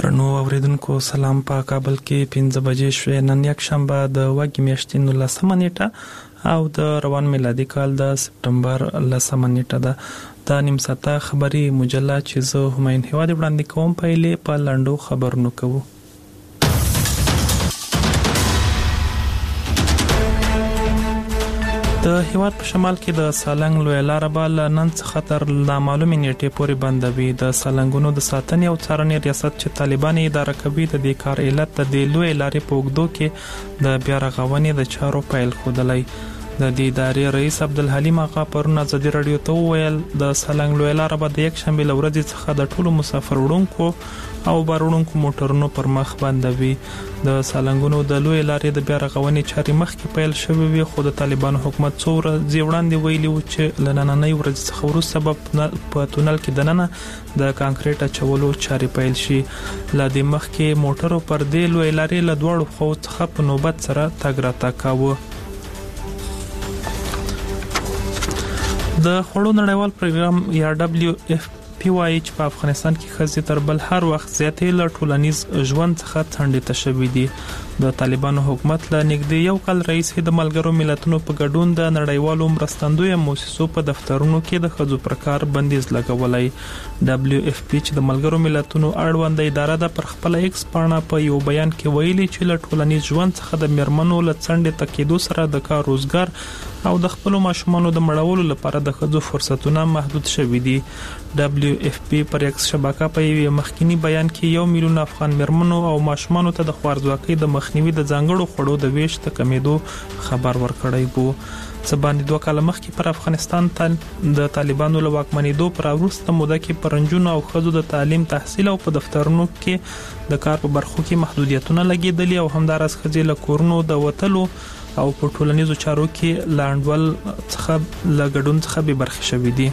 درنو اوریدونکو سلام. په کابل کې 5 بجې شوې. نن یک شنبه د وګړي میاشتې 19 نیټه او د روان میلادي کال د سپتمبر 10 نیټه ده. د نیم ساعته خبري مجله چې زه هماین هواد وړاندې کوم پیلې په لاندو خبرونو کوو. د هیواد په شمال کې د سالنګ لوی لار به نن څخه تر نامعلومې نیټې پورې بندوي. د سالنګونو د ساتنې او څارنې ریاست چې طالبان اداره کوي د دې کار علت د لوی لارې په اوږدو کې د بیا رغونې د چارو پیل ښودلی. د دې ادارې رئیس عبدالحلیم آقا پرون ازادي رادیو ته وویل د سالنګ لوی لار به د یک شنبه ورځې څخه د ټولو مسافر وړونکو او بار وړونکو موټرونو پر مخ بندوي. د سالنګونو د لوی لارې د بیا رغونې چارې مخکې پیل شوې وي، خو د طالبانو حکومت څو ورځې وړاندې ویلي و چې له نننۍ ورځې څخه وروسته په تونل کې دننه د کانکریټ اچولو چارې پیل شي. له دې مخکې موټرو پر دې لوی لارې له دواړو خواو څخه په نوبت سره تګ راتګ کاوه. د خوړو نړیوال پروګرام یا WFP وايي چې په افغانستان کې ښځې تر بل هر وخت زیاتې له ټولنیز ژوند څخه څنډې ته شوي دي. د طالبانو حکومت له نږدې یو کال راهیسې د ملګرو ملتونو په ګډون د نړیوالو مرستندویه مؤسسو په دفترونو کې د ښځو پر کار بندیز لګولی. WFP چې د ملګرو ملتونو اړوند اداره ده پر خپل ایکس پاڼه په یو بیان کې ویلي چې له ټولنیز ژوند څخه د میرمنو له څنډې ته کېدو سره د کار روزګار او د خپل ماشومانو د مړولو لپاره د ښځو فرصتونه محدود شوي دي. WFP پر ایکس شبکه په یو مخکینی بیان کې 1 میلیون افغان میرمنو او ماشومانو ته د خوارځواکۍ د مخنیوي د ځانګړو خوړو د ویش د کمیدو خبر ورکړی وو. سباندې 2 کال مخکې پر افغانستان د طالبانو له واکمنېدو پر وروسته موده کې پرنجونو او ښځو د تعلیم، تحصیل او په دفترونو کې د کار په برخو کې محدودیتونه لګېدلي او همدارس ښځې له کورونو د وتلو او په ټولنیزو چارو کې لاندول څخه لګډون څخه به برخه شوې دي.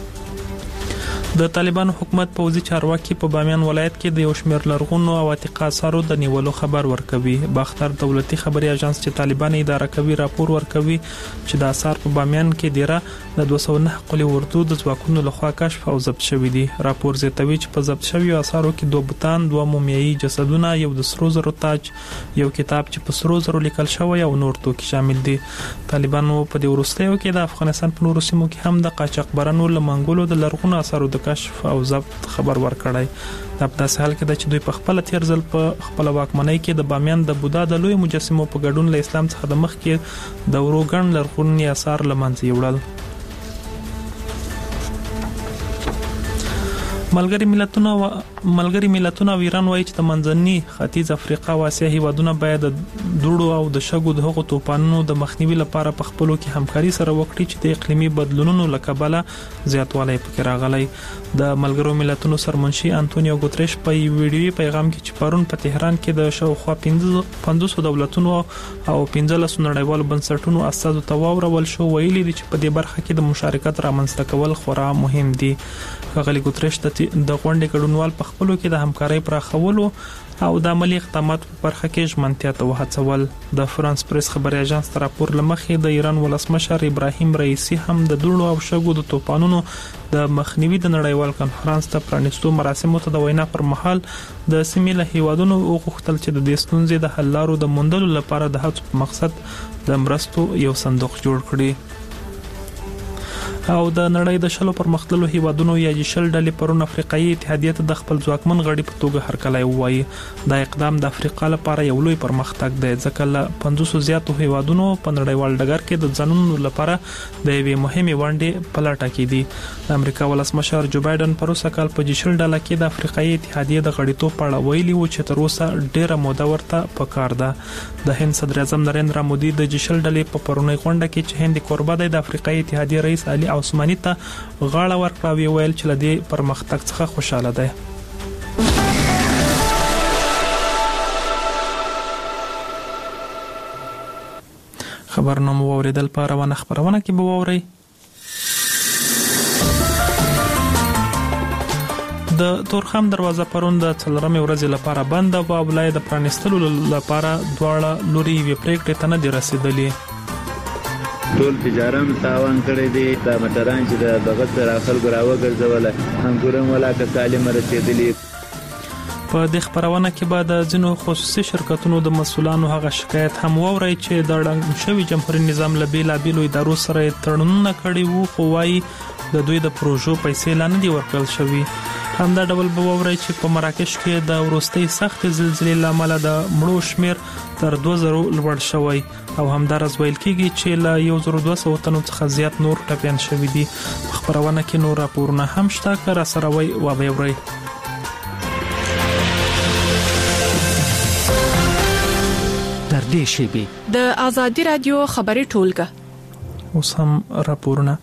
د طالبانو حکومت پوځي چارواکي په بامیان ولایت کې د یو شمېر لرغونو او عتیقه آثارو د نیولو خبر ورکوي. باختر دولتي خبري اژانس چې طالبان اداره کوي راپور ورکوي چې د آثار په بامیان کې ډیره د 209 قلي اردو د ځواکونو لخوا کشف او ضبط شوي دي. راپور زیاتوي چې په ضبط شویو آثارو کې 2 بوتان، 2 مومیایي جسدونه، یو د سرو زرو تاج، یو کتاب چې په سرو زرو لیکل شوی او نور توکي شامل دي. طالبانو په دې وروستیو کې د افغانستان په نورو سیمو کې هم د قاچاقبرانو له منګولو د لرغونو آثارو د کشف او ضبط خبر ورکړی. دا په داسې حال کې ده چې دوی په خپل تیر ځل په خپل واکمنۍ کې د بامیان د بودا د لوی مجسمو په ګډون له اسلام څخه د مخکې د وروګن لرغوني آثار له منځه یوړل. ملګری ملتونه او ایران وایي چې د منځني ختیځ افریقا او اسیا هیوادونه باید د دوړو او د شګو د هغو توپانونو د مخنیوي لپاره په خپلو کې همکاري سره وکړي چې د اقلیمي بدلونونو له کبله زیاتوالی پکې راغلی. د ملګرو ملتونو سرمنشي انټونیو ګوتریش په ویډیوي پیغام کې چې پرون په تهران کې د شاوخوا 500 دولتونو او 15 نړیوالو بنسټونو استازو ته واورول شو، ویلي دي چې په دې برخه کې د مشارکت رامنځته کول خورا مهم دي. ښاغلي ګوتریش د غونډې ګډونوال په خپلو کې د همکارۍ پراخولو او د عملي اقداماتو په برخه کې ژمنتیا ته وهڅول. د فرانس پریس خبري اژانس تر راپور لمخې د ایران ولسمشر ابراهیم رئیسی هم د دوړو او شګو د توپانونو د مخنیوي د نړیوال کنفرانس ته پرانیستو مراسمو ته د وینا پر مهال د سیمې له هیوادونو وغوښتل چې د دې ستونزې د حل لارو د موندلو لپاره د هڅو په مقصد د مرستو یو صندوق جوړ کړي. او د نړۍ د شلو پرمختللو هیوادونو یا شل ډلې پرون افریقایي اتحادیه ته د خپل ځواکمن غړي په توګه هرکلی ووایي. دا اقدام د افریقا لپاره یو لوی پرمختګ دی ځکه له 500 زیاتو هیوادونو په نړیوال ډګر کې د ځانونو لپاره د یوې مهمې ونډې په لټه کې دي. د امریکا ولسمشر جو بایدن پروسه کال په شل ډله کې د افریقایي اتحادیه د غړیتوب په اړه ویلي و چې تر اوسه ډیره موده ورته پکار ده. د هند صدر اعظم نریندرا مودي د شل ډلې په پرونی غونډه کې چې هند کوربه دی د افریقایي اتحادیه رئیس علي عثماني ته غاړه ورکړه ویل چې لدی پرمختګ څخه خوشاله ده. خبرنامه اوریدل په روانه خبرونه کې به ووري. د تورخم دروازه پرون د څلورمې ورځې لپاره بنده و او بلای د پرانستلو لپاره دواړه لوري وی پریکړې ته نه دي رسیدلې. ټول تجاران تاوان کړی دی. دا مټران چې د دغه سره خلکو راوګرځول هم ګورم ولا که سالم رسیدلی. په د خبرونه کې بعد ځینو خصوصي شرکتونو د مسولانو هغه شکایت هم ووري چې د ړنګ شوی جمهوریت نظام لبیلا بیلو ادارو سره تړونونه کړي وو خو وايي د دوی د پروژو پیسې لا نه دي ورکړل شوی. همدا ډول به ووري چې په مراکش کې د ورستۍ سخت زلزلې لامل د مړو شمیر تر 2000 لوړ شوی او همدارس ویل کېږي چې له 1200 تنو څخه زیات نور ټپيان شوی دي. په خبرونه کې نور راپورونه هم شته کړه سره وی او به ووري. در دې شیبه د آزادي رادیو خبري ټولګه اوس هم راپورونه.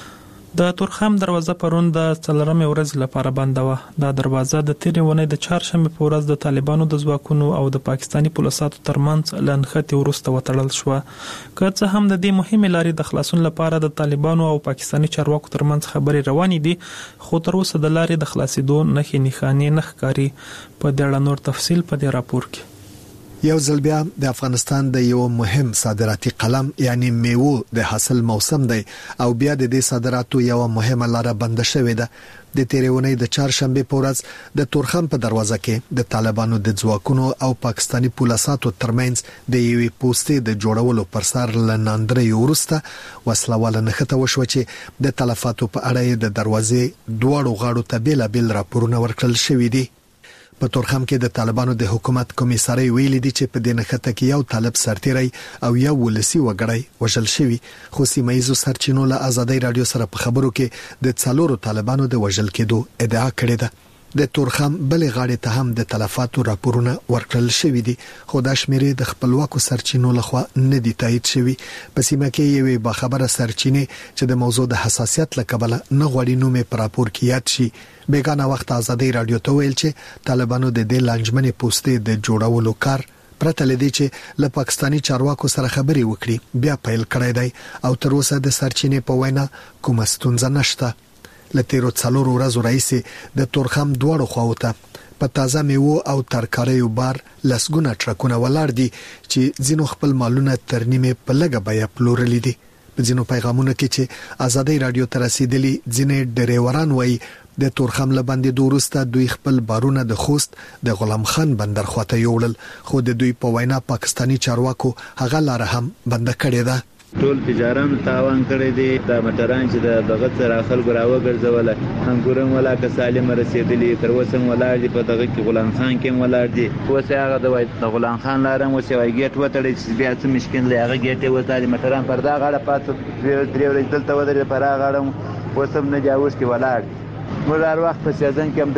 د تورخم دروازه پرون د 4 ورځې لپاره بنده و. دا دروازه د تیرې ونې د چهارشنبه په ورځ د طالبانو د ځواکونو او د پاکستاني پولیسو ترمنځ لنخته ورسته وتړل شو. که څه هم د دې مهمه لارې د خلاصون لپاره د طالبانو او پاکستاني چارواکو ترمنځ خبرې روانې دي خو تر اوسه د لارې د خلاصېدو نښې نښانې نه ښکاري. په دې اړه نور تفصیل په دې راپور کې. یو ځل بیا د افغانستان د یو مهم صادراتي قلم یعنی میوه د حاصل موسم دی او بیا د دې صادراتو یو مهمه لار بند شوې ده. د تیرونې د چهارشنبه په ورځ د تورخم په دروازه کې د طالبانو د ځواکونو او پاکستاني پولیسو ترمنځ د یوې پوسټې د جوړولو پر سر لناندرې ورسته وسلواله نخته وشو چې د تلفاتو په اړه د دروازې دواړو غاړو ته بیل راپورونه ورکړل شوې دي. په تورخم کې د طالبانو د حکومت کمیساري ویلي دي چې په دې نخته کې یو طالب سرتیری او یو ولسی وګړی وژل شوی خو سیمایزو سرچینو له آزادي رادیو سره په خبرو کې د څلورو طالبانو د وژل کېدو ادعا کړې ده. د تورخم بلې غاړې ته هم د تلفاتو راپورونه ورکړل شوی دي خو دا شمیرې د خپلواکو سرچینو لخوا نه دي تایید شوی. په سیمه کې یوې باخبره سرچینې چې د موضوع د حساسیت لکبله نه غوړي نومې پر راپور کې یاد شي بیگانه وخت آزادي رادیو ته ویل چې طالبانو د دې لنجمنې پوسټې د جوړولو کار پرته لدی چې له پاکستاني چارواکو سره خبرې وکړي بیا پیل کړی دی او تر اوسه د سرچینې په وینا کومه ستونزه نشته. لتیرو 4 ورځې رئیس د تورخم دواړو خواوته په تازه میوه او ترکاریو بار لسګونه ټرکونه ولاړ دي چې ځینو خپل مالونه ترنیمه په لګه بیا پلورل دي. په ځینو پیغامونو کې چې آزادي رادیو ته رسیدلي ځینې ډریوران وایي د تورخم لبندې دورسته دوی خپل بارونه د خوست د غلام خان بندر خواته یوړل خو د دوی په وینا پاکستاني چارواکو هغه لار هم بند کړې ده. ټول تجارانو تاوان کړی دی. د مټران چې دغه سره خلکو راوګرځول انګورم ولا که سالم رسیدلی تر اوسه ولاړ دي. په دغه کې غلام خان کې ولاړ دي. اوس هغه د غلام خان لارم اوس یو گیټ وتړي چې بیا څه مشکل دی. هغه گیټ وتړي مټران پر دا غاړه پاتې 3 ورځې دلته ودرې پر هغه غاړه اوس هم نه جاوز کې ولاړ. موږ هر وخت په سیزن کې هم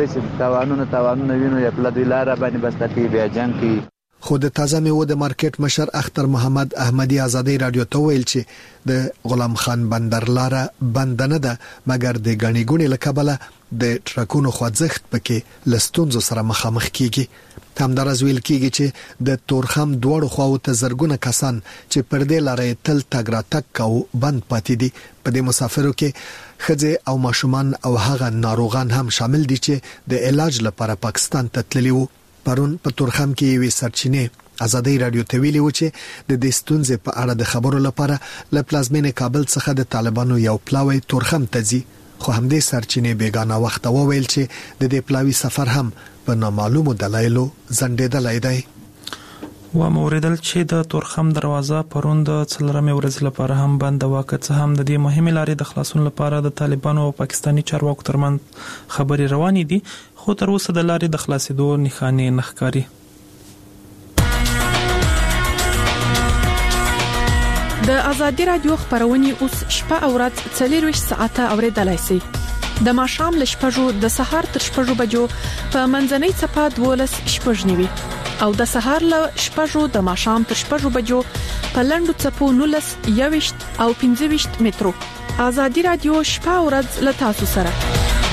د تاوانونه وینو یا په دې لار باندې بس تکي بیا جنگ کی. خو د تازه میوه د مارکیټ مشر اختر محمد احمدی آزادي رادیو ته ویل چې د غلام خان بندر لار بند نه ده مګر د غنی ګونی لکبله د ټرکونو خوځښت پکې لستونزو سره مخامخ کیږي. همدارس ویل کیږي چې د تورخم دواړو خواو ته زرګونه کسان چې پر دې لارې تل تګ را تګ کوي بند پاتې دي. په دې مسافرو کې خځې او ماشومان او هغه ناروغان هم شامل دي چې د علاج لپاره پاکستان ته تللي وو. پرون په تورخم کې یوې سرچینې آزادي رادیو ته ویلي و چې د دې ستونزې په اړه د خبرو لپاره له پلازمینې کابل څخه د طالبانو یو پلاوی تورخم ته ځي خو همدې سرچینې بیگانه وخت وویل چې د دې پلاوی سفر هم په نامعلومو دلایلو ځنډېدلی دی. و موریدل چې د تورخم دروازه پرون د 4 ورځې لپاره هم بند واکه څه هم د دې مهمه لارې د خلاصون لپاره د طالبانو او پاکستاني چارواکو ترمنځ خبرې روانې دي خو تر اوسه د لارې د خلاصېدو نښانې نه ښکاري. د آزادي رادیو خبرونه اوس شپه او ورځ 24 ساعته اوریدلای شئ. د ماښام ل شپږو د سهار تر شپږو بجو په منځنۍ صفه 12:09 او د سهار ل شپږو د ماښام تر شپږو بجو په لندو صفو 19 او 15 مترو. آزادي رادیو شپه او ورځ ل تاسو سره.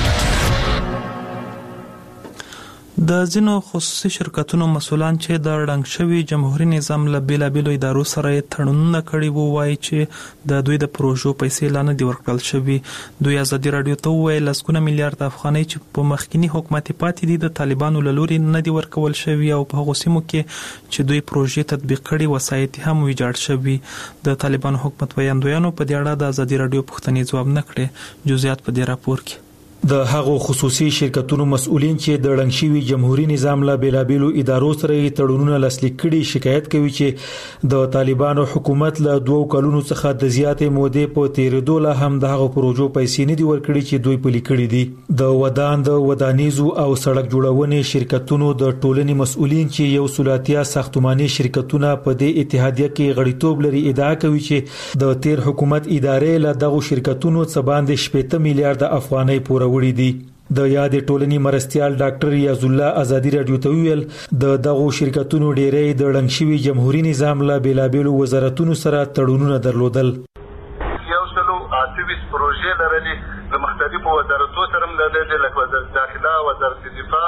د ځینو خصوصي شرکتونو مسولان چې د ړنګ شوی جمهوریت نظام له بیلابیلو ادارو سره تړونونه کړي وو وایي چې د دوی د پروژو پیسې لا نه دي ورکړل شوی. دوی آزادي رادیو ته وویل لسګونه میلیارډ افغانۍ چې په مخکینی حکومت پاتې دي د طالبانو له لوري نه دي ورکول شوی او په هغو سیمو کې چې دوی پروژې تطبیق کړي وسایط هم ویجاړ شوی. د طالبانو حکومت ویاندویانو په دې اړه د آزادي رادیو پوښتنې ځواب نه کړي. جزئیات په دې راپور کې. د هغو خصوصي شرکتونو مسؤلین چې د ړنګ شوي جمهوریت نظام له بیلابېلو ادارو سره تړونونه لاسلیک کړي شکایت کوي چې د طالبانو حکومت له 2 کلونو څخه د زیاتې مودې په تیریدو له هم د هغو پروژو پیسې نه دي ورکړي چې دوی پلي کړي دي. د ودان د ودانیزو او سړک جوړونې شرکتونو د ټولنې مسؤلین چې یو سلاتیا ساختماني شرکتونه په دې اتحادیه کې غړیتوب لري ادعا کوي چې د تیر حکومت ادارې له دغو شرکتونو څخه باندې 70 میلیارډ افغانۍ پورې وړي دي. د یاد ټولنې مرستيال ډاکټر یاز الله ازادي رادیو ته ویل د دغو شرکتونو ډېرې د ړنګ شوي جمهوریت نظام له بیلابېلو وزارتونو سره تړونونه درلودل. یو سلو 28 پروژې لرلې د مختلفو وزارتونو سره لرلې لکه وزارت داخله، وزارت دفاع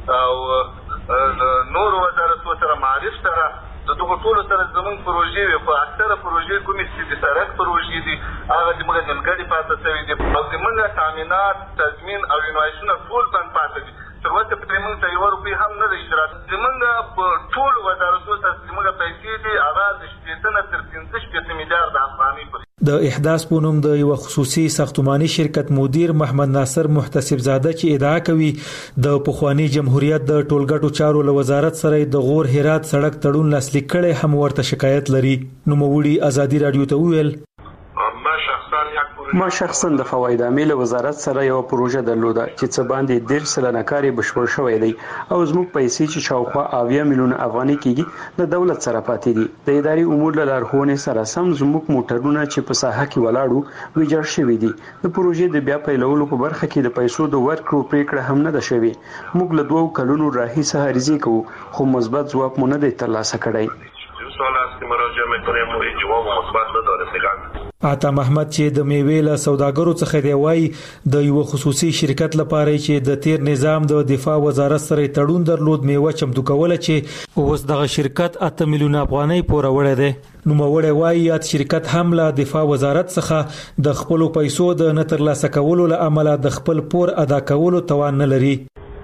او نور وزارتونو سره معرف سره د دغه ټولو سره زموږ پروژې په اکثره پروژې کومې چې د سړک پروژې دي هغه زموږ نیمګړې پاتې شوي دي او زموږ تامینات تضمین او انوایشونه ټول بند پاتې دي. تر اوسه پرې موږ ته 1 روپۍ هم نه ده اشتراک. زموږ په ټولو وزارتونو سره زموږ پیسې دي هغه د 15 نه تر 15 میلیارډ افغانۍ پورې. د احداث په نوم د یو خصوصي ساختماني شرکت مدیر محمد ناصر محتسب زاده چې ادعا کوي د پخوانی جمهوریت د ټولګټو چارو له وزارت سره د غور هرات سړک تړون لاسلیک کړي هم ورته شکایت لري. نو موړي ازادي رادیو ته ویل ما شخصا د فواید عامل وزارت سره یو پروژه درلوده چې څه باندې 10 سلنه کاری بشپړ شوی دی او زموږ پیسې چې شاوخوا 80 میلیون افغانۍ کېږي د دولت سره پاتې دي. د اداري امور له لارښوونې سره سم زموږ موټرونه چې په ساحه کې ولاړو ویجاړ شوي دي. د پروژې د بیا پیلولو په برخه کې د پیسو د ورکړو پریکړه هم نه ده شوې. موږ له 2 کلونو راهیسه هرزي کوو خو مثبت ځواب مونږ نه دی ترلاسه کړی. عطا محمد چې د میوې له سوداګرو څخه دی وایي د یو خصوصي شرکت لپاره چې د تیر نظام د دفاع وزارت سره تړون درلود میوه چمتو کوله چې اوس دغه شرکت 8 میلیون افغانۍ پورې وړي دي. نو موړی وایي یاد شرکت هم له دفاع وزارت څخه د خپل پیسو د نتر لاسه کولو له عمله د خپل پور ادا کولو توان نه لري.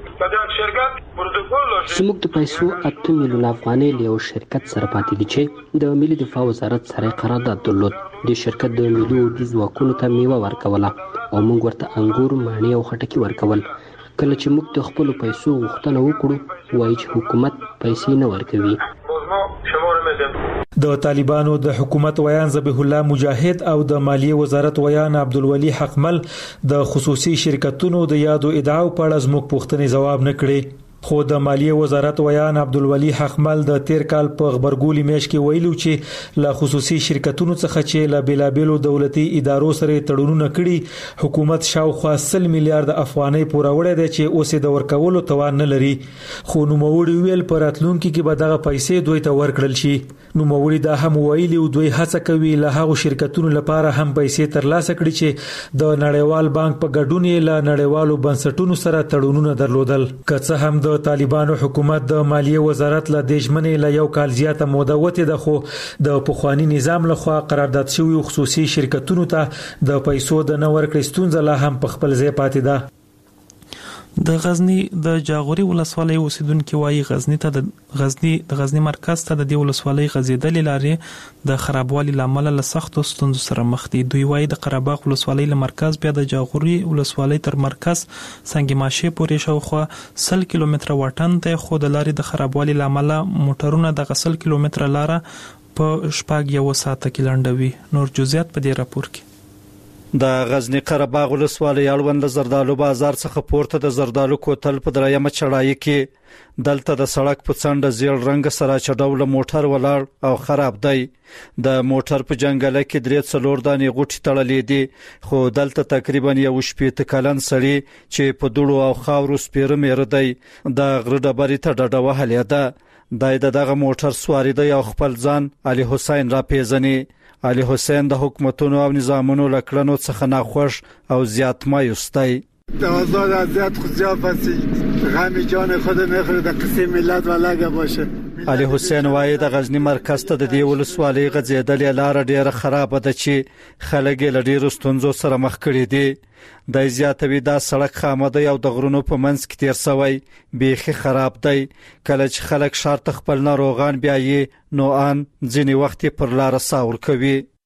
زموږ د پیسو 8 میلیون افغانۍ له یو شرکت سره پاتې دي چې د ملي دفاع وزارت سره قرارداد درلود. د شرکت د ملي اردو ځواکونو ته میوه ورکوله او موږ ورته انګور، مڼې او خټکي ورکول. کله چې موږ د خپل پیسو غوښتنه وکړو وایي چې حکومت پیسې نه ورکوي. د طالبانو د حکومت ویان ذبیح الله مجاهد او د مالیه وزارت ویان عبدالولي حقمل د خصوصي شرکتونو د یادو ادعاو په اړه زموږ پوښتنې جواب نه کړي. خو د مالیه وزارت ویان عبدالولي حقمل د تیر کال په خبرګولي میاشت کې ویلو چې له خصوصي شرکتونو څخه چې له بیلابېلو دولتي ادارو سره تړونونه کړي حکومت شاوخوا 100 میلیارډ افغانۍ پورې وړي دي چې اوس د ورکولو توان نه لري. خو نوموړي ویل پر راتلونکي کې به دغه پیسې دوی ته ورکړل شي. نوموړي دا هم ویلي او دوی هڅه کوي له هغو شرکتونو لپاره هم پیسې ترلاسه کړي چې د نړیوال بانک په ګډون یې له نړیوالو بنسټونو سره تړونونه درلودل. که څه هم د طالبانو حکومت د مالیه وزارت له دښمنې له یو کال زیاته موده وته ده خو د پخوانی نظام لخوا قرارداد شوی خصوصي شرکتونو ته د پیسو د نور کړي ستونزه لا هم په خپل ځای پاتې ده. د غزنی د جاغوري ولسوالۍ اوسیدونکو وايي د غزنی مرکز ته د دې ولسوالۍ غزیدلې لارې د خرابوالي لامل له سختو ستونزو سره مخ دي. دوی وايي د قرهباغ ولسوالۍ له مرکز بیا د جاغوري ولسوالۍ تر مرکز سنگ ماشه پورې شاوخوا 100 کیلومتره واټن ته خو د لارې د خرابوالي لامل موټرونه د 100 کیلومتره لار په شپږ یو ساعت کې لنډوي. نور جزئیات په دې راپور کې. د غزنی قرهباغ ولسوالۍ اړوند زردالو بازار څخه پورته د زردالو کوتل په درېمه چړای کې دلته د سړک په څنډه زیړ رنگ سره چډول موټر ولاړ او خراب دی. د موټر په جنگله کې 3 دانې غوټي تړلې دي خو دلته تقریبا 18 کلن سړی چې په دوړو او خاورو سپیره مېره دی د غره ډبرې ته ډډه وهلې ده. دغه موټر سواری دی او خپل ځان علي حسین را پیژني. علي حسین د حکومتونو او نظامونو لکړنو څخه ناخوش او زیات مایوس دی. د آزاد ازیت خو زیافتی غمی جان خود میخوره د قصه ملت ولګه باشه. علي حسین وایي د غزنی مرکز ته د دې ولسوالۍ غځېدلې لار ډیره خراب ده چې خلک له ډیرو ستونزو سره مخ کړي دي. د زیاتوي دا سړک خامده او د غرونو په منځ کې تیر شوی بیخي خراب دی. کله چې خلک شارت خپل ناروغان بیايي نو ان ځینی وخت پر لار ساور کوي.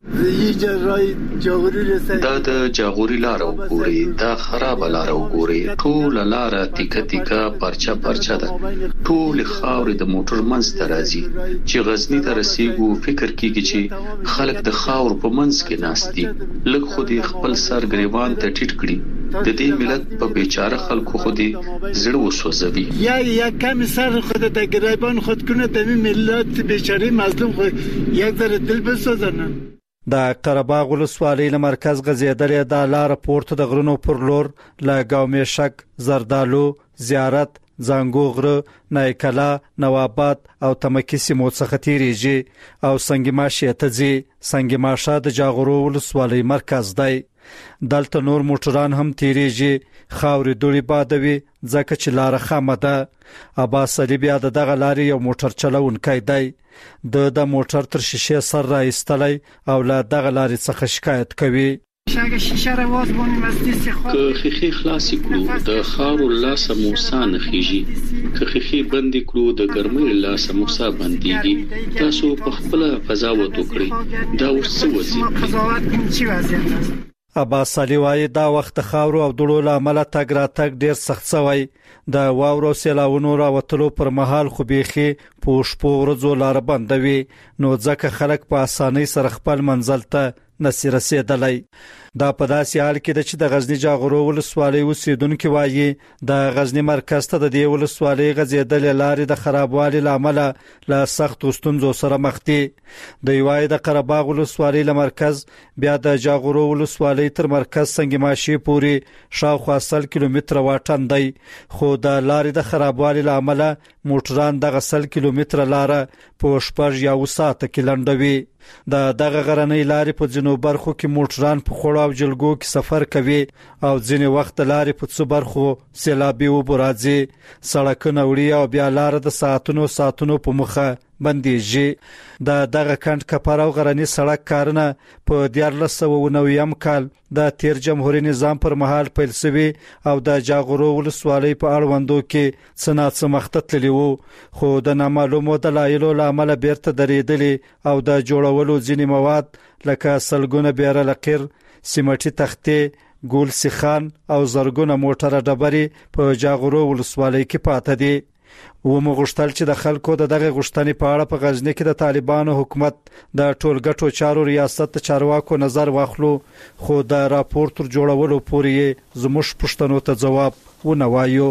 دا د جاغوري لار وګوري، دا خراب لار وګوري، ټول لار تیکه تیکه پرچا پرچا ده، ټول خاورې د موټر منځ ته راځي. چې غزنی ته رسیدو فکر کیږي چې خلک د خاور په منځ کې ناشتي، لږ خو دې خپل سر ګریوان ته ټیټ کړي. د دې ملت په بیچاره خلکو خو دې زړه وسوځوي. یا کم سر خود د ګریوان خود کنه د ملت بیچاره مظلوم خو یک ذره دل بسوځنه. د قرهباغ ولسوالۍ له مرکز غزیدلې د لار پورته د غرونو پر لور له ګاومشک، زردالو، زیارت، زنګو غره، نایکلا، نواباد او تمکی سیمو څخه تیریږي او سنگماشه ته ځي. سنگماشه د جاغورو ولسوالۍ مرکز دی. دلته نور موټران هم تیریږي، خاورې دوړي بادوي ځکه چې لار خامه ده. عباس علي بیا دغه لارې یو موټر چلونکی دی. د موټر تر شیشه سر را ایستلی او له دغه لارې څخه شکایت کوي. که خیخي خلاص کړو د خارو لاسه موسی نه خيږي، که خیخي بند کړو د ګرمۍ لاسه موسی بنديږي. تاسو په خپل قضاوت وکړئ، دا اوس څه وضعیت؟ عباس علي وايي دا وخت خاورو او دړو له عمله تګ را تګ ډیر سخت شوی. د واورو سیلاونو راوتلو پر مهال خو بيخي پوش پورځو لار بندوي، نو ځکه خلک په اسانۍ سره خپل منزل ته نسی رسیدلی. دا په داسې حال کې د چې د غزنی جاغورو ولسوالۍ اوسیدونکو وایي د غزنی مرکز ته د دې ولسوالۍ غزیدلې لارې د خرابوالي لامل له سخت ستونزو سره مخ دي. د یوای د قرهباغ ولسوالۍ له مرکز بیا د جاغورو ولسوالۍ تر مرکز سنگماشي پوري شاوخوا 100 کیلومتره واټن دی، خو د لارې د خرابوالي لامل موټران دغه 100 کیلومتره لار په شپږ یا وساته کې لنډوي. دغه غرنۍ لارې په جنوب برخو کې موټران په خوړو او جلګو کې سفر کوي او ځینې وخت لارې په څو برخو سیلابي وبو راځي. سړکونه وړي او بیا لار د ساعتونو په مخه بنديږي. دغه کند کپر او غرنی سړک کارونه په 1490 کال د تیر جمهوریت نظام پر مهال پیل شوی او د جاغورو ولسوالۍ په اړوندو کې څنګه مخته تللی وو، خو د نامعلومو دلایلو لامل بیرته درېدلې او د جوړولو ځینې مواد لکه سلګونه بیره لقیر، سیمټي تختې، ګول سیخان او زرګونه موټر ډبرې په جاغورو ولسوالۍ کې پاتې دي. و مغشتل چې د خلکو دغه غشتنې په اړه په غزنی کې د طالبانو حکومت د ټولګټو چارو ریاست چارواکو نظر واخلو، خو د راپور تر جوړولو پورې زموږ پښتنو ته جواب ونه وایو.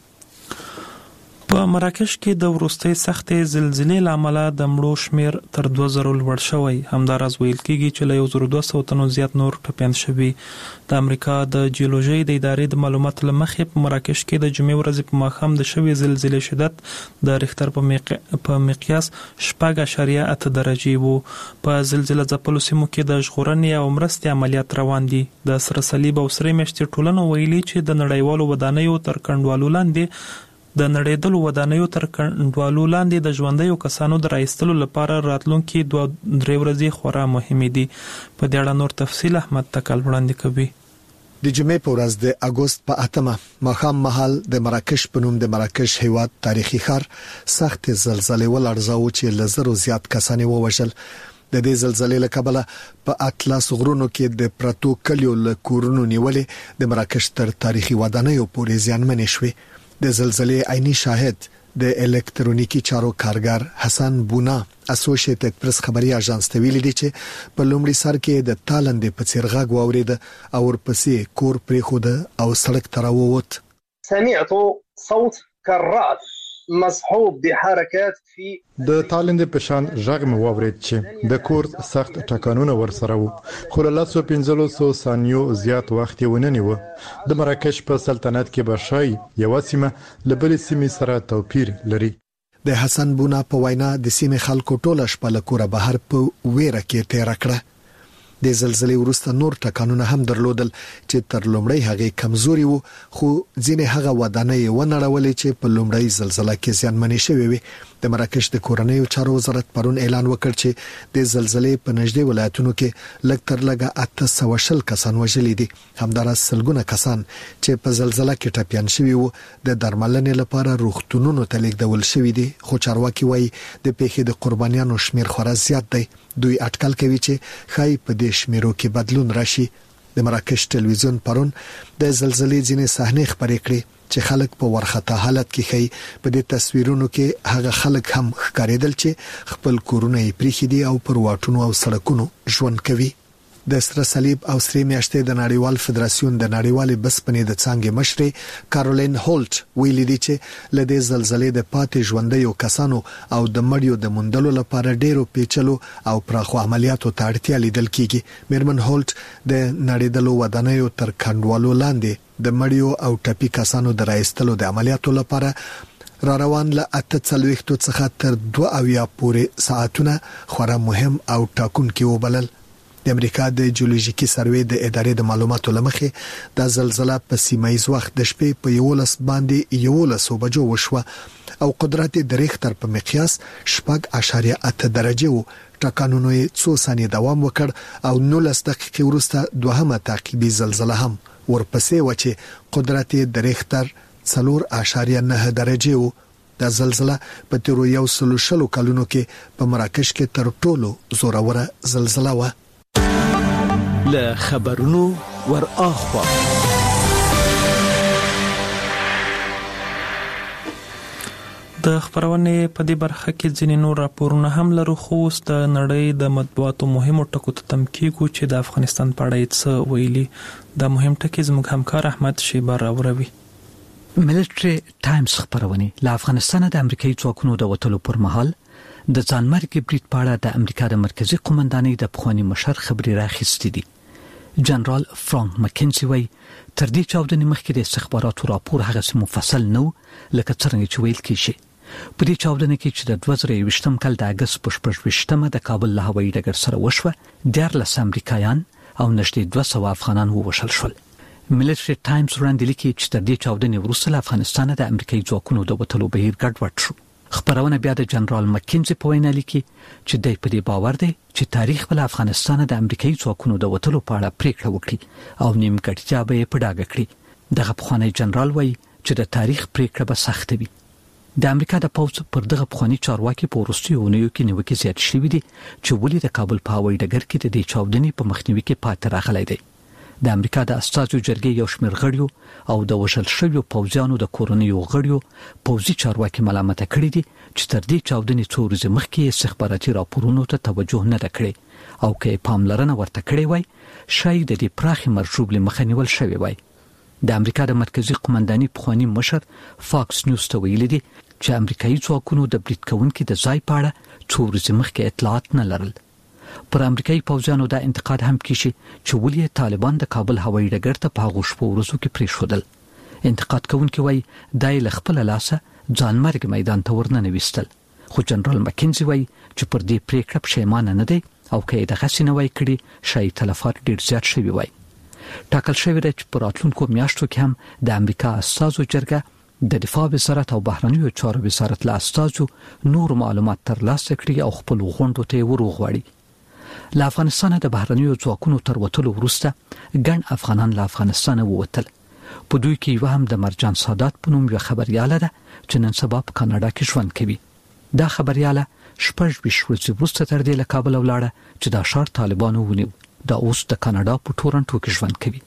په مراکش کې د وروستۍ سختې زلزلې لامل د مړو شمیر تر 2000 لوړ شوی. همداراز ویل کېږي چې له 1200 تنو زیات نور ټپيان شوي. د امریکا د جیولوژي د ادارې د معلوماتو لمخې په مراکش کې د جمعې ورځې په ماښام د شوې زلزلې شدت د ریختر په مقیاس 4.8 درجې وو. په زلزلې ځپلو سیمو کې د ژغورنې او مرستې عملیات روان دي. د سره صلیب او سره میشتې ټولنو ویلي چې د نړیوالو ودانیو تر کنډوالو لاندې د نړیدلو ودانیو تر کنډوالو لاندې د ژوندیو کسانو د راایستلو لپاره راتلونکي 2-3 ورځې خورا مهمې دي. په دې اړه نور تفصیل احمد تکل وړاندې کوي. د جمعې په ورځ د اگست په 8 ماښام مهال د مراکش په نوم د مراکش هیواد تاریخي ښار سخت زلزلې ولړزاو چې لزرو زیات کسان ووژل. د دې زلزلې له کبله په اطلس غرونو کې د پرتو کلیو له کورونو نیولې د مراکش تر تاریخي ودانیو پورې زیانمنې شوې. د زلزلې عیني شاهد د الکترونیکی چارو کارګر حسن بونا اسوسییټډ پریس خبري اژانس ته ویلي دی چې په لومړي سر کې د تالندې په څیر غږ واورید او ورپسې کور پرې خود او سړک تراووت. سمعت صوت كرات مصحوب بحركات في د تالندې په شان غږ مو واورید چې د کور سخت ټکانونه ورسره وو، خو له 1500 ثانیو زیات وخت یې ونه نیو. د مراکش په سلطنت کې بشای یو سیمه له بل سیمې سره توپیر لري. د حسن بونا په وینا د سیمې خلکو ټوله شپه له کوره بهر په ویره کې تیر کړه. د زلزلې وروسته نور ټکانونه هم درلودل چې تر لومړی هغه کمزوري وو خو ځینې هغه ودانۍ ونړولې چې په لومړی زلزلہ کې زیانمنې شوې وي. د مراکش د کورنیو چارو وزارت پرون اعلان وکړ چې د زلزلې په نږدې ولایتونو کې لږ تر لږه 800 کسان وژلي دي. همدارس سلګونه کسان چې په زلزلہ کې ټپيان شوي وو د درملنې لپاره روغتونونو ته لیږدول شوي دي. خو چارواکي وایي د پیښې د قربانیانو شمیر خورا زیات دی. دوی اټکل کوي چې خای په دې شمیرو کې بدلون راشي. د مراکش ټلویزیون پرون د زلزلې ځینې صحنې خبرې کړې چې خلک په ورخته حالت کې خي. په دې تصویرونو کې هغه خلک هم ښکارېدل چې خپل کورونه یې پریخي دي او پر واټونو او سړکونو ژوند کوي. د سره صلیب او سری میاشتې د نړیوال فدراسیون د نړیوالې بسپنې د څانګې مشرې کارولین هولټ ویلي دي چې لدې زلزلې د پاتې ژوندیو کسانو او د مړیو د موندلو لپاره ډېرو پیچلو او پراخو عملیاتو ته اړتیا لیدل کیږي. میرمن هولټ د نړیدلو ودانیو تر کنډوالو لاندې د مړیو او ټپي کسانو د راایستلو د عملیاتو لپاره را روان له 48 څخه تر 2 پورې ساعتونه خورا مهم او ټاکونکي وبلل. د امریکا د جیولوژیکي سروې د ادارې د معلوماتو لمخې د زلزلہ په سیمایي وخت د شپې په 11 باندې 11 بجو وشوه او قدرت د ریختر په مقیاس 6.8 درجه وو. ټکانونو یې 2 ثانیې دوام وکړ او 19 دقیقې وروسته دوهمه تعقیبي زلزلہ هم ورپسې و چې قدرت د ریختر 4.9 درجه وو. د زلزلہ په تیرو 100 کلونو کې په مراکش کې تر ټولو زوروره زلزلہ و. له خبرونو ور اخوا د خبرونه په دې برخه کې ځینې نور راپورونه هم لرو. خو د نړۍ د مطبوعاتو مهمو ټکو ته تم کیږو چې د افغانستان په اړه څه ویلي. د مهم ټکی زموږ همکار احمد شیبر راوروي. ملټری ټایمز خبرونه له افغانستان د امریکایي ځواکونو د وټلو پر مهال د ځانمرګ بریټ پاړه د امریکا د مرکزی قومندانۍ د پخوانی مشر خبري راخستې دي. جنرال فرانک مکنزي وای تر دې چاودنې مخکې د استخباراتو راپور هغه مفصل نو لکه څنګه چې ویل کیږي. په دې چاودنه کې چې د 2020م کال د اگست په 28مه د کابل له هوایي ډګر سره وشوه 14 امریکایان او نږدې 200 افغانان ووژل شول. ملټری ټایمز وړاندې لیکي چې تر دې چاودنې وروسته له افغانستان د امریکایي ځواکونو د وټلو بهیر ګډوډ شو. خبرونه بیا د جنرال مکنزي په وینا لیکي چې د دې باور دی چې تاریخ بل افغانستان د امریکایي ځواکونو د وټلو په اړه پریکړه وکړي او نیمګړتیا به په ډاګه کړي. دغه پخوانی جنرال وایي چې د تاریخ پریکړه به سخت وي. د امریکا د پوځ پر دغه پخوانی چارواکي په وروستیو اونیو کې نیوکې زیات شوې دي چې ولې د کابل په هوایي ډګر کې د دې چاودنې په مخنیوي کې پاتې راغلی دی. د امریکا د استازو جرګې یو شمېر غړیو او د وژل شویو پوځیانو د کورنیو غړیو پوځي چارواکي ملامت کړي دي چې تر دې چاودنې څو ورځې مخکې استخباراتي راپورونو ته توجه نه کړې او کې پاملرنه ورته کړې وای شاید د دې پراخي مرجوب لمخه نیول شوی وای. د امریکا د مرکزی قومندانۍ پخوانی مشر فاکس نیوز ته ویلي دي چې امریکایي ځواکونو د بریټ کوونکو د ځای په اړه څو ورځې مخکې اطلاعات نه لرل. پر امریکایي پوځیانو دا انتقاد هم کیږي چې ولې طالبان د کابل هوایي ډګر ته په هغو شپو ورځو کې پریښودل. انتقاد کوونکي وایي دا یې له خپل لاسه ځانمرګ میدان ته ورننویستل. خو جنرال مکنزي وایي چې پر دې پریکړه پښیمانه نه دی او که د غسینه وای کړي شاید تلفات ډیر زیات شوی وای. ټاکل شوی دی چې پر راتلونکو میاشتو کې هم د امریکا استازو جرګه د دفاع وزارت او بهرنیو چارو وزارت له استازو نور معلومات ترلاسه کړي او خپل غونډو ته وروغواړي. له افغانستان د بهرنیو ځواکونو تر وټلو وروسته ګڼ افغانان له افغانستان ووتل. په دوی کې یو هم د مرجان سادات په نوم یو خبرياله ده چې نن سبا په کاناډا کې ژوند کوي. دا خبرياله 26 ورځې وروسته تر دې له کابل ولاړه چې دا ښار طالبانو ونیو. دا اوس د کاناډا په ټورنټو کې ژوند کوي.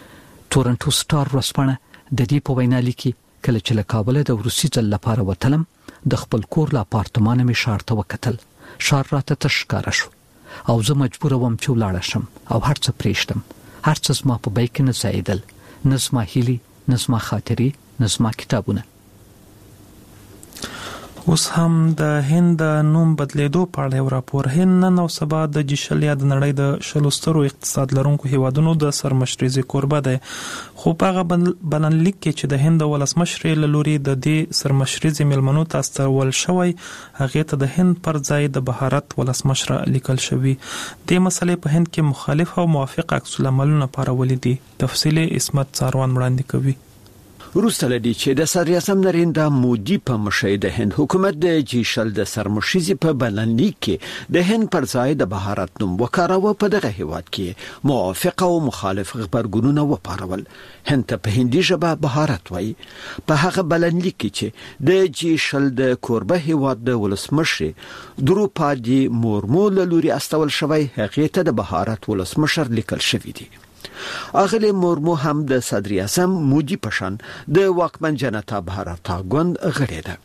ټورنټو سټار ورسپانه د دې په وینا لیکي کله چې له کابل د روسي ځل لپاره وتلم د خپل کور له اپارتمان می ښار ته وکتل. ښار راته تشکاره شو او زه مجبور وم چې ولاړ شم او هر څه پریښتم. هر څه زما په بیک نه ځایدل، نه زما هیلې، نه زما خاطرې، نه زما کتابونه. اوس هم د هند نوم بدلیدو په اړه یو راپور. هند نن او سبا د جیشل یا د نړۍ د شلوسترو اقتصاد لرونکو هیوادونو د سرمشريزي کوربه دی. خو په هغه بلنلیک کې چې د هند ولسمشر له لوري د دې سرمشريزي ملمنو ته استول شوی هغه ته د هند پر ځای د بهارت ولسمشر لیکل شوی. د مسلې په هند کې مخالف او موافق عکس العملونه پارولې دي. تفصیلی اسمت څاروان وړاندې کوي. وروسته لدی چې د صدر اعظم نریندرا مودي په مشرۍ د هند حکومت د جیشل د سرمشريزي په بلنلیک کې د هند پر ځای د بهارت نوم وکاراوه. په دغه هیواد کې موافق او مخالف خبرګونونه وپارول. هند ته په هندي ژبه بهارت وایي. په هغه بلنلیک کې چې د جیشل د کوربه هیواد د ولسمشر دروپادي مورمو له لوري استول شوی هغه ته د بهارت ولسمشر لیکل شوی دی. اغلی مورمو هم د صدر اعظم مودي پشان د واکمن جنتا بهارت ګوند غړي ده.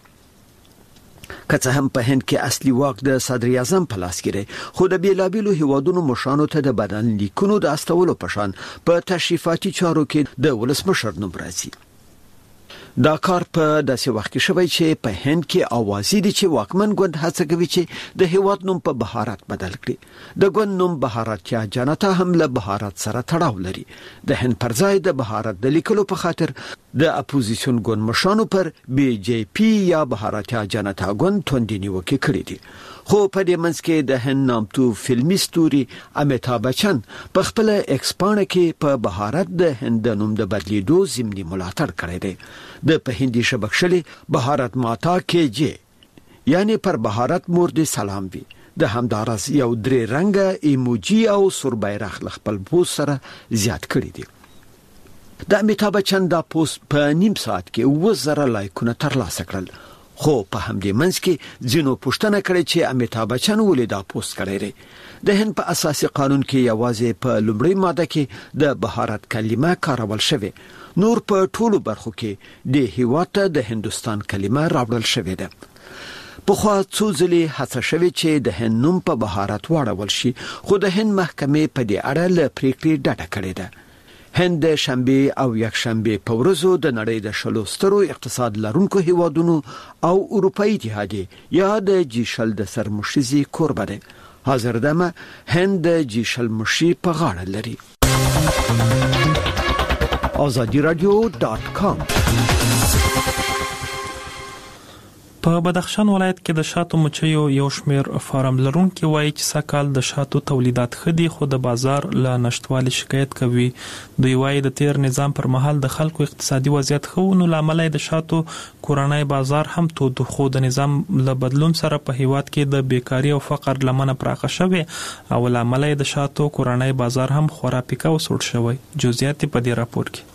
کڅه هم په هند کې اصلي واک د صدر اعظم په لاس کې دی، خو د بیلابیلو هیوادونو مشرانو ته د بدن لیکونو د استولو پشان په تشریفاتي چارو کې د ولسمشر نوم راځي. دا کار په داسې وخت کې شوی چې په هند کې اوازې دي چې واکمن ګوند هڅه کوي چې د هیواد نوم په بهارت بدل کړي. د ګوند نوم بهارت یا جنتا هم له بهارت سره تړاو لري. د هند پر ځای د بهارت د لیکلو په خاطر د اپوزیشن ګوند مشرانو پر بي جي پي یا بهارت یا جنتا ګوند توندې نیوکې کړې دي. خو په دې منځ کې د هند نامتو فلمي ستوري امیتابھ بچن په خپل ایکسپانه کې په بهارت د هند نوم د بدلیدو ضمني ملاتړ کړی دی. د په هندي شبکشلي بهارت ماتا کې جي یعنی پر بهارت مور دې سلام وي. د همدارس یو درې رنګه ایموجي او سور بیرغ خپل پوسټ سره زیات کړی دی. د امیتابھ بچن دا پوسټ په نیم ساعت کې 1000 لایکونه ترلاسه کړل. خو په همدې منځ کې ځینو پوښتنه کړې چې امیتابھ بچن ولې دا پوسټ کړی دی. د هند په اساسي قانون کې یوازې په لومړی ماده کې د بهارت کلمه کارول شوې. نور په ټولو برخو کې د هیواد ته د هندستان کلمه راوړل شوې ده. په خوا څو ځلې هڅه شوې چې د هند نوم په بهارت واړول شي، خو د هند محکمې په دې اړه له پریکړې ډډه کړې ده. هند د شنبه او یکشنبه په ورځو د نړۍ د شلوسترو اقتصاد لرونکو هیوادونو او اروپאי اتحادیه یا د جیشل د سرمشريزي کوربه ده. حاضر دمه هند د جیشل مشي په غاړه لري. azadiradio.com په بدخشان ولایت کې د شاتو مچیو یو شمیر فارم لرونکي وایي چې سکهال د شاتو تولیدات خدي خو د بازار له نشټوالي شکایت کوي. دوی وایي د تیر نظام پر مهال د خلکو اقتصادي وضعیت خو نو لامل د شاتو کورنۍ بازار هم تود، خو د نظام له بدلون سره په هیواد کې د بیکاری او فقر لمنه پراخه شوه او لامل د شاتو کورنۍ بازار هم خورا پیکا وسوړ شوی. جزئیات په دې راپور کې.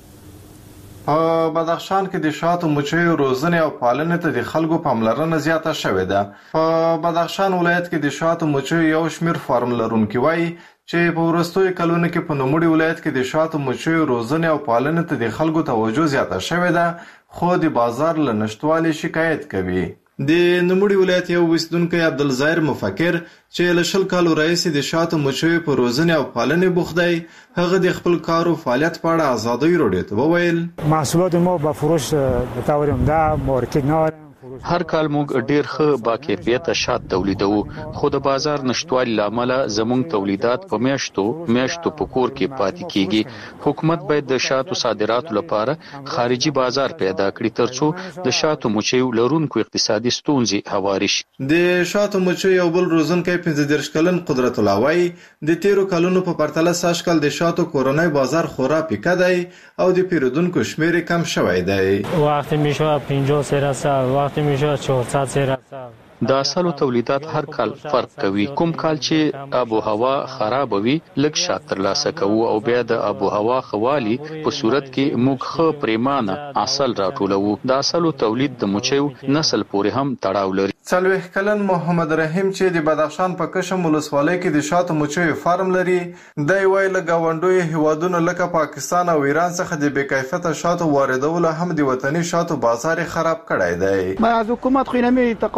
په بدخشان کې د شاتو مچیو روزنې او پالنې ته د خلکو پاملرنه زیاته شوې ده. په بدخشان ولایت کې د شاتو مچیو یو شمیر فارم لرونکي وایي چې په ورستوي کلونو کې په نوموړي ولایت کې د شاتو مچیو روزنې او پالنې ته د خلکو توجه زیاته شوې ده، خو د بازار له نشټوالي شکایت کوي. د نوموړي ولایت یو اوسیدونکی عبدالظاهر مفکر چې له 10 کالو راهیسې د شاتو مچیو په روزنې او پالنې بوخت دی، هغه د خپل کار او فعالیت په اړه آزادۍ راډیو ته وویل. محصولات ما به فروش به طور عمده مارکت نه هر کال موږ ډیر ښه باکیفیته شات تولیدوو، خو د بازار نشټوالي لامل زموږ تولیدات په میاشتو په کور کې پاتې کیږي. حکومت باید د شاتو صادراتو لپاره خارجي بازار پیدا کړي ترڅو د شاتو مچیو لرونکو اقتصادي ستونزې هواري شي. د شاتو مچیو یو بل روزونکی 15 کلن قدرت الله وایي د تیرو کلونو په پرتله سږکال د شاتو کورنۍ بازار خورا پیکا دی او د پیرودونکو شمیر کم شوی دی. وقتی میشه 50 درصد، وقتی میشه 400 درصد. د اصلو تولیدات هر کال فرق کوي. کوم کال چې آب و هوا خراب وي لږ شات ترلاسه کوو او بیا د آب و هوا خوالي په صورت کې موږ ښه پریمانه اصل راټولوو. د اصلو تولید د مچیو نسل پورې هم تړاو لري. 40 کلن محمد رحیم چې د بدخشان په کشم ولسوالۍ کې د شاتو مچیو فارم لري، دی وایي له ګاونډیو هیوادونو لکه پاکستان او ایران څخه د بیکیفیته شاتو واردول هم د وطني شاتو بازار خراب کړی دی. ما از حکومت خو نمی تقاضا دارم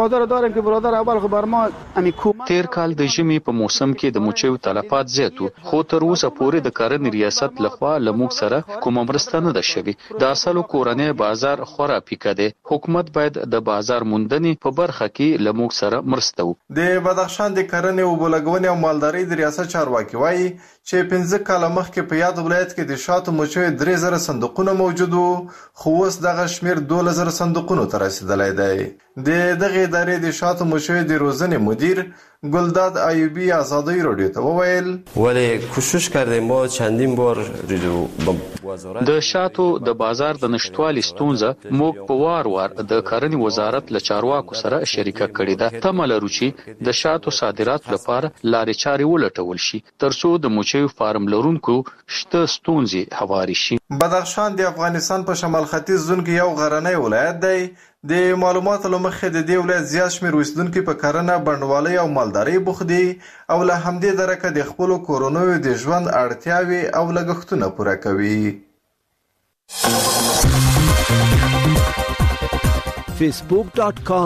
کرد که برادر اول خو بر ما حکومت تیر کال د ژمي په موسم کې د مچیو تلفات زیاتو خو تر اوسه پورې د کرنې ریاست لخوا لموږ سره کومه مرسته نه ده شوې د اصلو کورنۍ بازار خورا پیکه ده حکومت باید د بازار موندنې په برخه کې لموږ سره مرسته وکړي د بدخشان د کرنې او بلګونې او مالدارۍ د ریاست چارواکي وایي چې 15 کال مخکې په یاد ولایت کې د شاتو مچیو 3000 صندوقونه موجود وو خو اوس دغه شمیر 12000 صندوقونو ته رسیدلی دی د دغه ادارې د شاتو مچیو د روزنې مدیر گلداد ایوبی آزادی رادیو ته وویل ولی کوشش کردیم ما چندین بار د شاتو د بازار د نشټوالي ستونزه موږ په وار د کرنې وزارت له چارواکو سره شریکه کړې ده تمه لرو چې د شاتو صادراتو لپاره لارې چارې ولټول شي ترڅو د مچیو فارم لرونکو شته ستونزې هواري شي بدخشان د افغانستان په شمال ختیځ زون کې یو غرنی ولایت دی د معلوماتو لمخې د دې ولایت زیات شمېر اوسیدونکي په کرنه بڼوالۍ او مالدارۍ بوخت دي او له همدې درکه د خپلو کورنیو د ژوند اړتیاوې او لګښتونه پوره کوي facebook.com